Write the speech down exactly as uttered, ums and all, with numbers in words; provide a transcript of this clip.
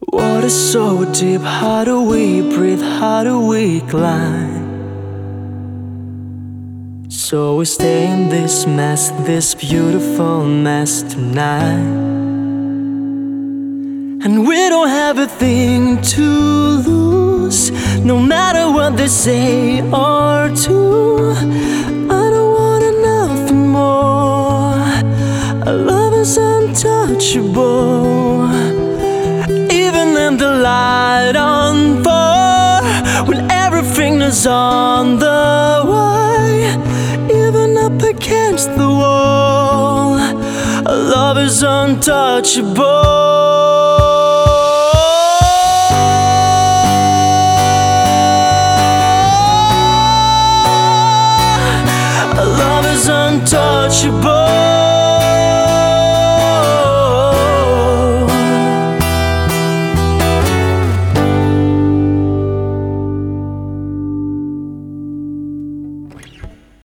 Water so deep, how do we breathe, how do we climb? So we stay in this mess, this beautiful mess tonight. And we don't have a thing to lose, no matter what they say or do. I don't want nothing more. Our love is untouchable. Even in the light on fire, when everything is on the wire, even up against the wall, our love is untouchable. Untouchable.